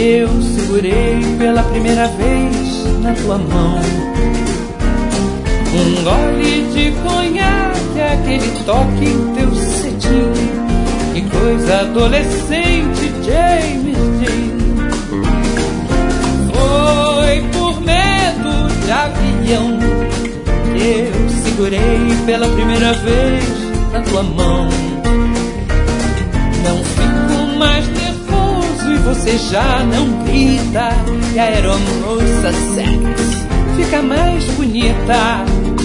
eu segurei pela primeira vez na tua mão. Um gole de conhaque, aquele toque em teu cetim, que coisa adolescente, James Dean. Foi por medo de avião que eu segurei pela primeira vez na tua mão. Não fico mais nervoso e você já não grita, e a aeromoça sex fica mais bonita.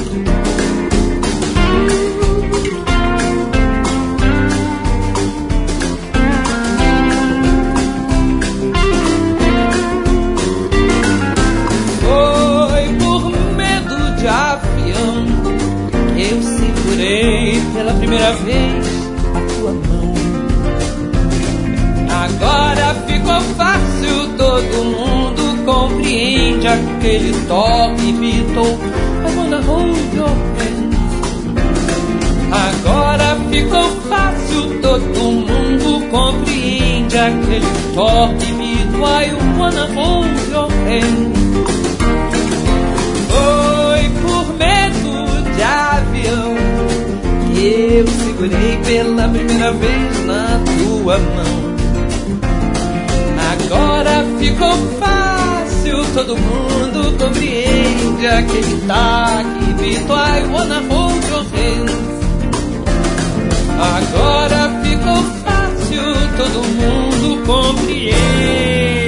Foi por medo de avião que eu segurei pela primeira vez a tua mão. Agora ficou fácil, todo mundo compreende aquele toque Beatle, I wanna hold your hand. Agora ficou fácil, todo mundo compreende aquele toque Beatle, I wanna hold your hand. Foi por medo de avião que eu segurei pela primeira vez na tua mão. Agora ficou fácil, todo mundo compreende aquele toque Beatle, I wanna hold your hand. Agora ficou fácil, todo mundo compreende.